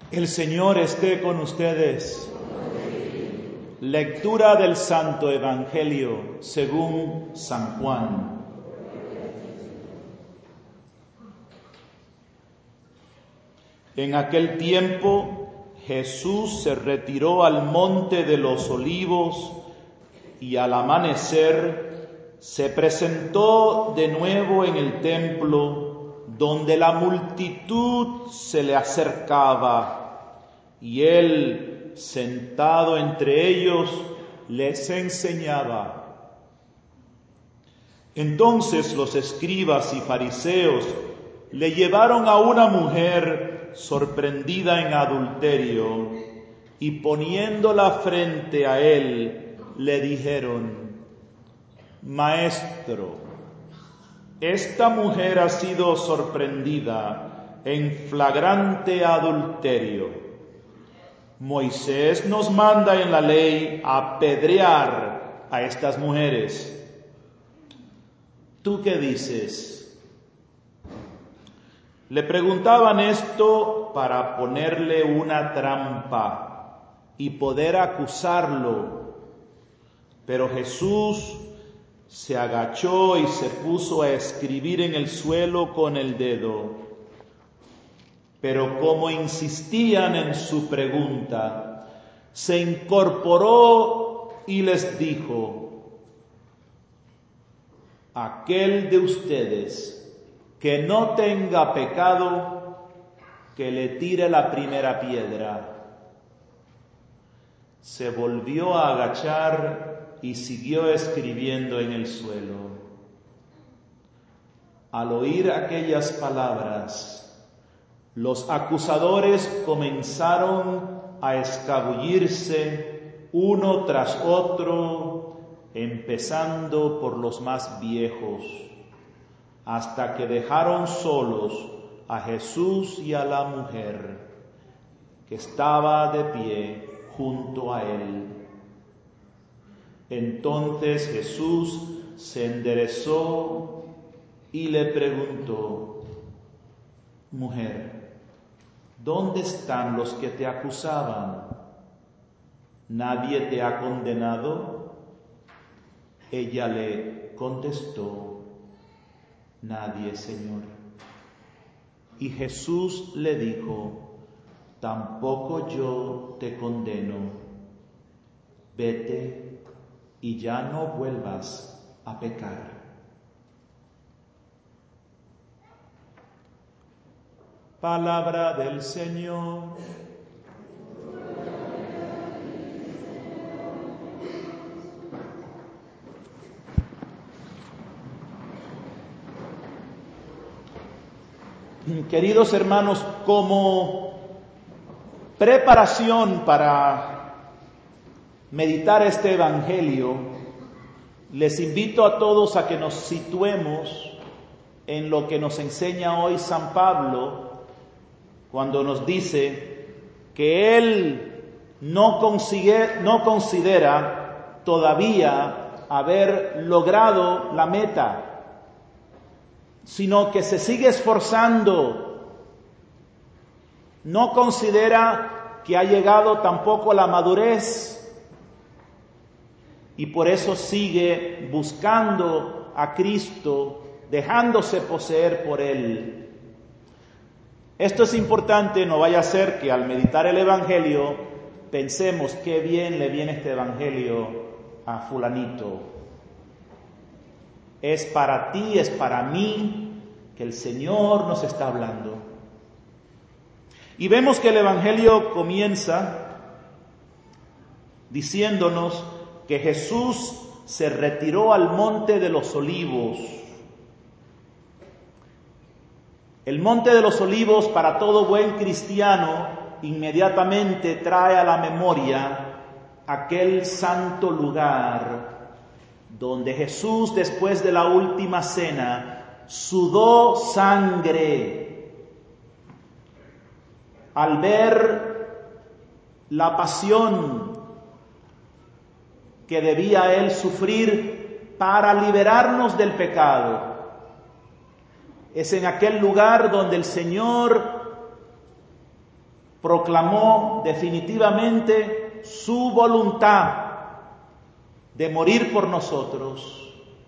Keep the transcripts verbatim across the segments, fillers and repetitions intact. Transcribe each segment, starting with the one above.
El Señor esté con ustedes. Lectura del Santo Evangelio según San Juan. En aquel tiempo Jesús se retiró al monte de los Olivos y al amanecer se presentó de nuevo en el templo, donde la multitud se le acercaba, y él, sentado entre ellos, les enseñaba. Entonces los escribas y fariseos le llevaron a una mujer sorprendida en adulterio, y poniéndola frente a él, le dijeron: Maestro, esta mujer ha sido sorprendida en flagrante adulterio. Moisés nos manda en la ley apedrear a estas mujeres. ¿Tú qué dices? Le preguntaban esto para ponerle una trampa y poder acusarlo. Pero Jesús se agachó y se puso a escribir en el suelo con el dedo. Pero como insistían en su pregunta, se incorporó y les dijo: aquel de ustedes que no tenga pecado, que le tire la primera piedra. Se volvió a agachar y siguió escribiendo en el suelo. Al oír aquellas palabras, los acusadores comenzaron a escabullirse uno tras otro, empezando por los más viejos, hasta que dejaron solos a Jesús y a la mujer, que estaba de pie junto a él. Entonces Jesús se enderezó y le preguntó: Mujer, ¿dónde están los que te acusaban? ¿Nadie te ha condenado? Ella le contestó: Nadie, Señor. Y Jesús le dijo: Tampoco yo te condeno. Vete y ya no vuelvas a pecar. Palabra del Señor. Queridos hermanos, como preparación para meditar este Evangelio, les invito a todos a que nos situemos en lo que nos enseña hoy San Pablo, cuando nos dice que él no, consigue, no considera todavía haber logrado la meta, sino que se sigue esforzando. No considera que ha llegado tampoco a la madurez, y por eso sigue buscando a Cristo, dejándose poseer por Él. Esto es importante, no vaya a ser que al meditar el Evangelio pensemos qué bien le viene este Evangelio a fulanito. Es para ti, es para mí que el Señor nos está hablando. Y vemos que el Evangelio comienza diciéndonos que Jesús se retiró al monte de los Olivos. El monte de los Olivos, para todo buen cristiano, inmediatamente trae a la memoria aquel santo lugar donde Jesús, después de la última cena, sudó sangre al ver la pasión que debía él sufrir para liberarnos del pecado. Es en aquel lugar donde el Señor proclamó definitivamente su voluntad de morir por nosotros.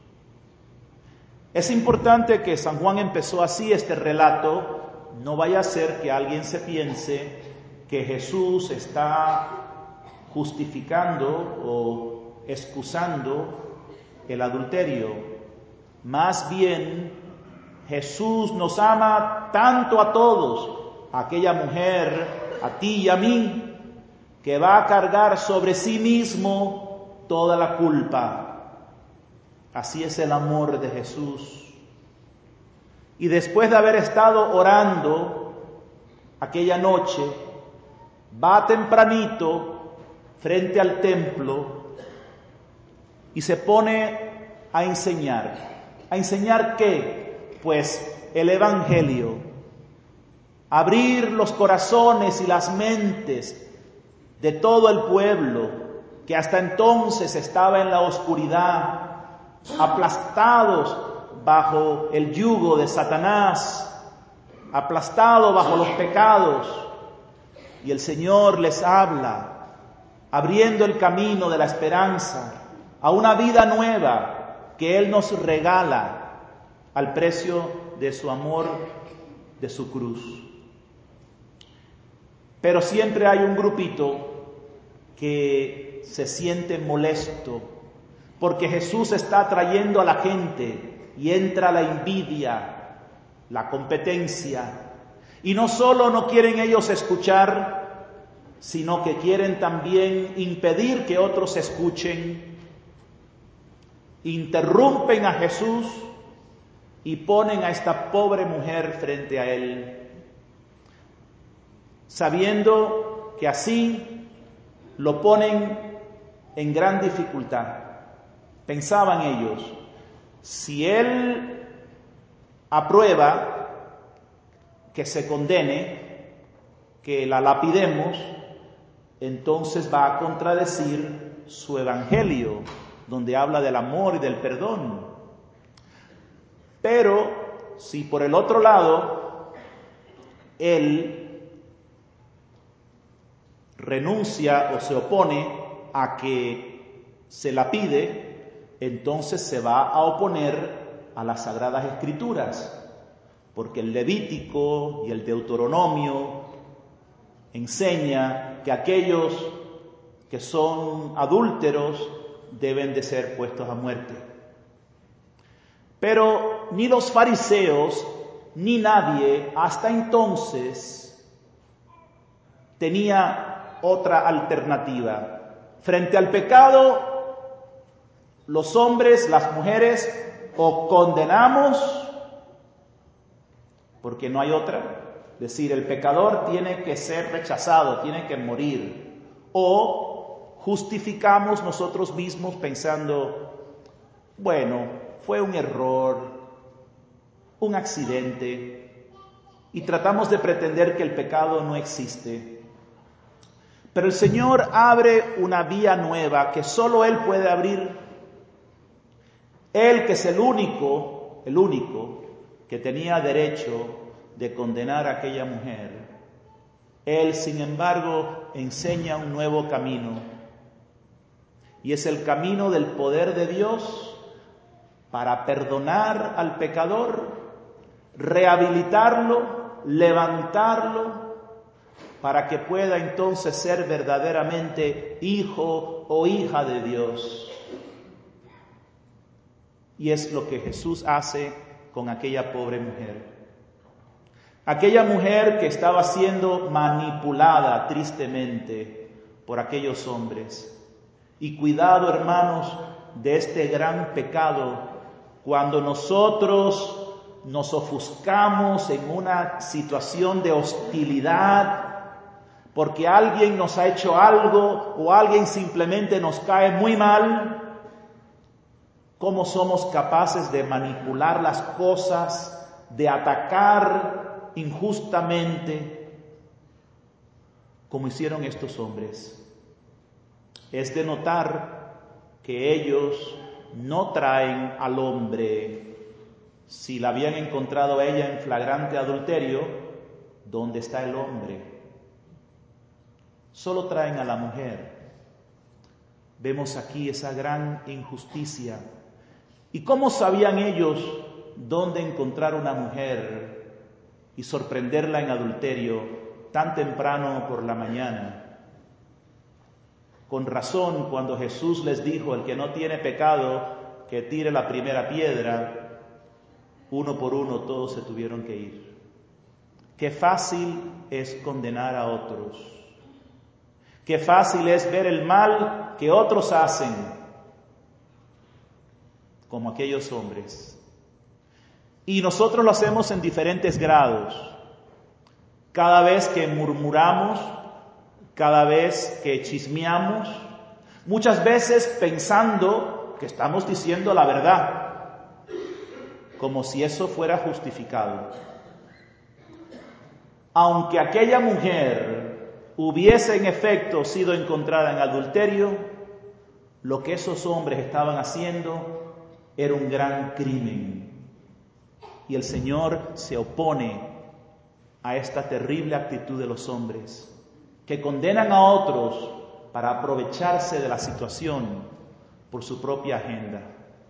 Es importante que San Juan empezó así este relato. No vaya a ser que alguien se piense que Jesús está justificando o excusando el adulterio. Más bien, Jesús nos ama tanto a todos, a aquella mujer, a ti y a mí, que va a cargar sobre sí mismo toda la culpa. Así es el amor de Jesús. Y después de haber estado orando aquella noche, va tempranito frente al templo y se pone a enseñar. ¿A enseñar qué? Pues el Evangelio. Abrir los corazones y las mentes de todo el pueblo que hasta entonces estaba en la oscuridad, aplastados bajo el yugo de Satanás, aplastados bajo los pecados. Y el Señor les habla, abriendo el camino de la esperanza a una vida nueva que Él nos regala al precio de su amor, de su cruz. Pero siempre hay un grupito que se siente molesto porque Jesús está trayendo a la gente y entra la envidia, la competencia. Y no solo no quieren ellos escuchar, sino que quieren también impedir que otros escuchen. Interrumpen a Jesús y ponen a esta pobre mujer frente a Él, sabiendo que así lo ponen en gran dificultad. Pensaban ellos, si Él aprueba que se condene, que la lapidemos, entonces va a contradecir su evangelio, donde habla del amor y del perdón. Pero si por el otro lado Él renuncia o se opone a que se lapide, entonces se va a oponer a las Sagradas Escrituras, porque el Levítico y el Deuteronomio enseña que aquellos que son adúlteros deben de ser puestos a muerte. Pero ni los fariseos ni nadie hasta entonces tenía otra alternativa. Frente al pecado, los hombres, las mujeres, o condenamos, porque no hay otra, es decir, el pecador tiene que ser rechazado, tiene que morir, o justificamos nosotros mismos pensando, bueno, fue un error, un accidente, y tratamos de pretender que el pecado no existe. Pero el Señor abre una vía nueva que solo Él puede abrir. Él, que es el único, el único que tenía derecho de condenar a aquella mujer, Él, sin embargo, enseña un nuevo camino. Y es el camino del poder de Dios para perdonar al pecador, rehabilitarlo, levantarlo, para que pueda entonces ser verdaderamente hijo o hija de Dios. Y es lo que Jesús hace con aquella pobre mujer. Aquella mujer que estaba siendo manipulada tristemente por aquellos hombres. Y cuidado, hermanos, de este gran pecado, cuando nosotros nos ofuscamos en una situación de hostilidad, porque alguien nos ha hecho algo o alguien simplemente nos cae muy mal. ¿Cómo somos capaces de manipular las cosas, de atacar injustamente, como hicieron estos hombres? Es de notar que ellos no traen al hombre, si la habían encontrado a ella en flagrante adulterio, ¿dónde está el hombre? solo traen a la mujer. Vemos aquí esa gran injusticia. ¿Y cómo sabían ellos dónde encontrar una mujer y sorprenderla en adulterio tan temprano por la mañana? Con razón, cuando Jesús les dijo, el que no tiene pecado, que tire la primera piedra, uno por uno todos se tuvieron que ir. Qué fácil es condenar a otros. Qué fácil es ver el mal que otros hacen, como aquellos hombres. Y nosotros lo hacemos en diferentes grados. Cada vez que murmuramos, cada vez que chismeamos, muchas veces pensando que estamos diciendo la verdad, como si eso fuera justificado. Aunque aquella mujer hubiese en efecto sido encontrada en adulterio, lo que esos hombres estaban haciendo era un gran crimen. Y el Señor se opone a esta terrible actitud de los hombres, que condenan a otros para aprovecharse de la situación por su propia agenda.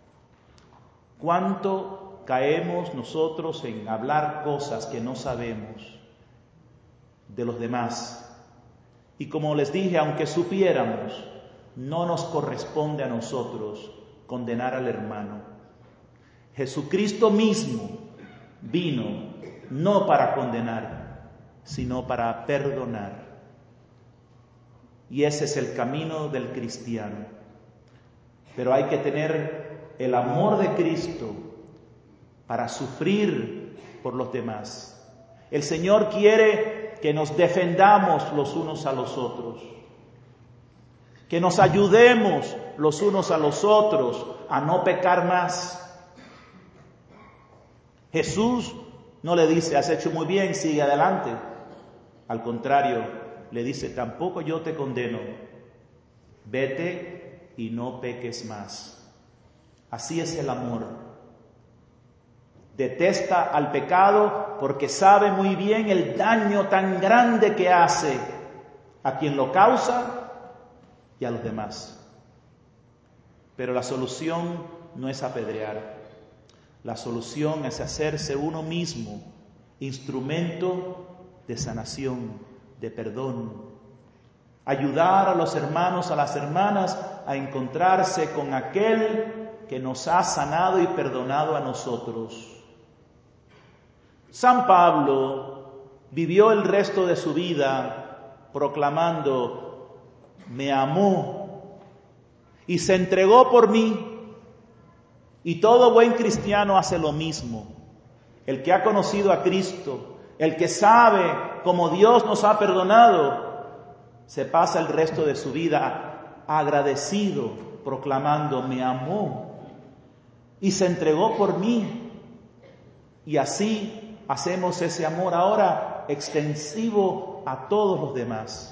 ¿Cuánto caemos nosotros en hablar cosas que no sabemos de los demás? Y como les dije, aunque supiéramos, no nos corresponde a nosotros condenar al hermano. Jesucristo mismo vino no para condenar, sino para perdonar. Y ese es el camino del cristiano. Pero hay que tener el amor de Cristo para sufrir por los demás. El Señor quiere que nos defendamos los unos a los otros, que nos ayudemos los unos a los otros a no pecar más. Jesús no le dice, has hecho muy bien, sigue adelante. Al contrario, le dice, tampoco yo te condeno, vete y no peques más. Así es el amor. Detesta al pecado porque sabe muy bien el daño tan grande que hace a quien lo causa y a los demás. Pero la solución no es apedrear. La solución es hacerse uno mismo instrumento de sanación, de perdón. Ayudar a los hermanos, a las hermanas a encontrarse con aquel que nos ha sanado y perdonado a nosotros. San Pablo vivió el resto de su vida proclamando, me amó y se entregó por mí. Y todo buen cristiano hace lo mismo. El que ha conocido a Cristo, el que sabe cómo Dios nos ha perdonado, se pasa el resto de su vida agradecido, proclamando, me amó y se entregó por mí. Y así hacemos ese amor ahora extensivo a todos los demás.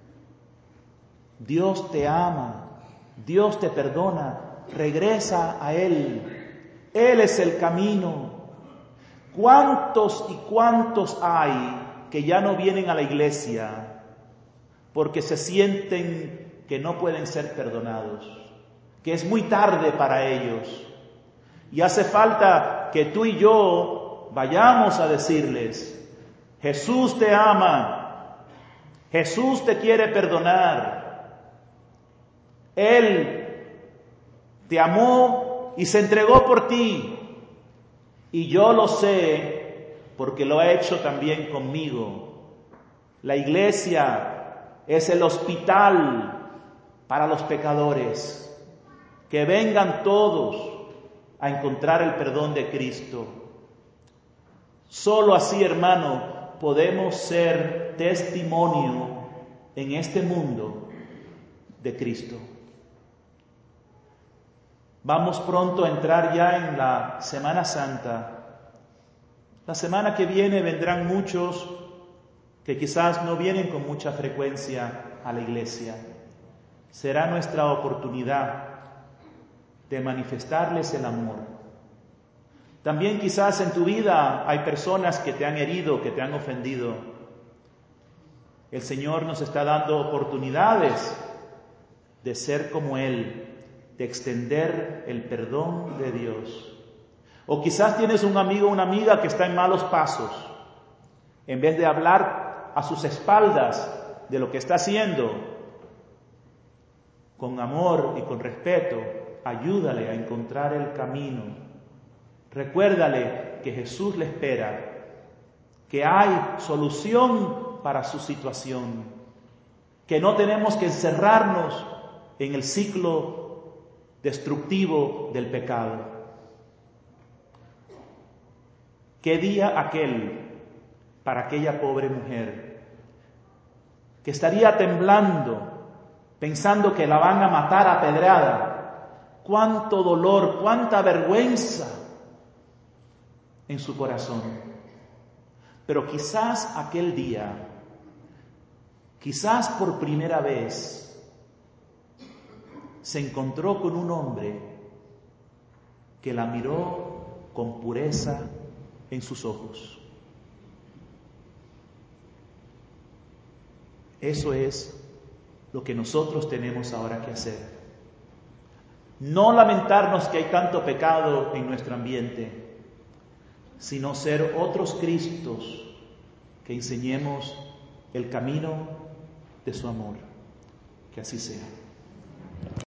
Dios te ama, Dios te perdona, regresa a Él. Él es el camino. ¿Cuántos y cuántos hay que ya no vienen a la iglesia porque se sienten que no pueden ser perdonados, que es muy tarde para ellos? Y hace falta que tú y yo vayamos a decirles, Jesús te ama, Jesús te quiere perdonar, Él te amó y se entregó por ti, y yo lo sé porque lo ha hecho también conmigo. La iglesia es el hospital para los pecadores, que vengan todos a encontrar el perdón de Cristo. Solo así, hermano, podemos ser testimonio en este mundo de Cristo. Vamos pronto a entrar ya en la Semana Santa. La semana que viene vendrán muchos que quizás no vienen con mucha frecuencia a la iglesia. Será nuestra oportunidad de manifestarles el amor. También quizás en tu vida hay personas que te han herido, que te han ofendido. El Señor nos está dando oportunidades de ser como Él, de extender el perdón de Dios. O quizás tienes un amigo o una amiga que está en malos pasos. En vez de hablar a sus espaldas de lo que está haciendo, con amor y con respeto, ayúdale a encontrar el camino. Recuérdale que Jesús le espera, que hay solución para su situación, que no tenemos que encerrarnos en el ciclo destructivo del pecado. ¿Qué día aquel para aquella pobre mujer que estaría temblando, pensando que la van a matar a pedrada? Cuánto dolor, cuánta vergüenza en su corazón. Pero quizás aquel día, quizás por primera vez, se encontró con un hombre que la miró con pureza en sus ojos. Eso es lo que nosotros tenemos ahora que hacer. No lamentarnos que hay tanto pecado en nuestro ambiente, sino ser otros Cristos que enseñemos el camino de su amor. Que así sea.